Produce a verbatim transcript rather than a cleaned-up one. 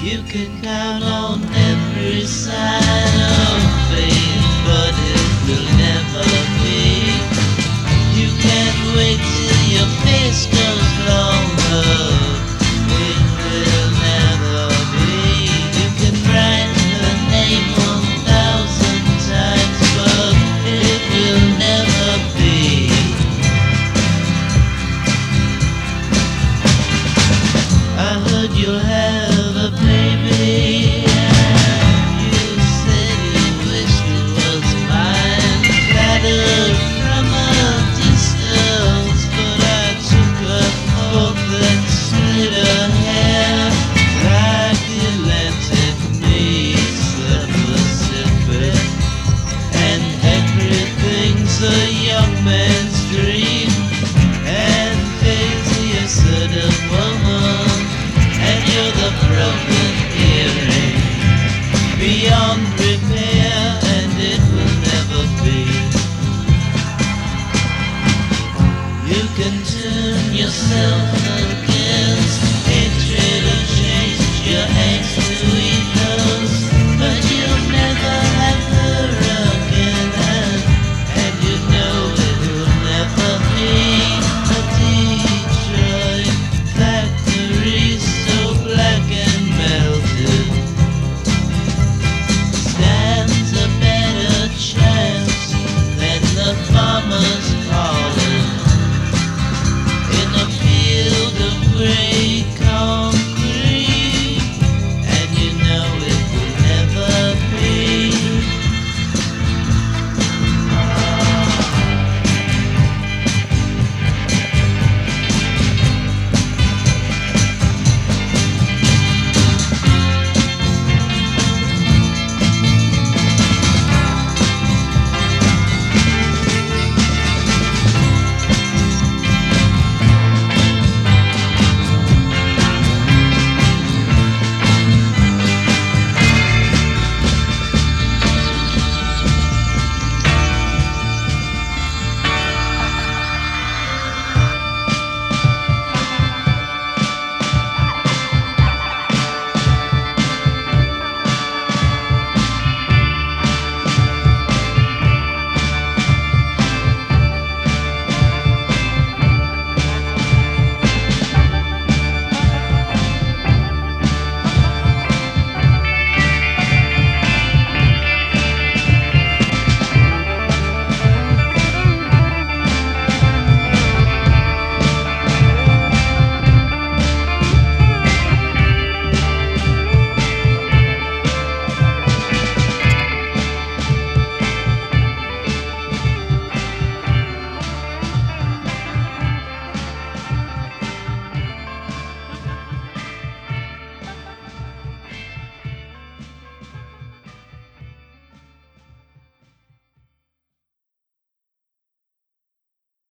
You can count on every sign of faith, but it will never be. You can't wait till your face goes longer. It will never be. You can write the name one thousand times, but it will never be. I heard you'll have a baby. You said you wished it was mine. Flattered from a distance, but I took a hope that slid her hair like the Atlantic meets the Pacific, and everything's a young man's dream. And faith's the assertive woman, and you're the broken earring, beyond repair, and it will never be. You can turn yourself again.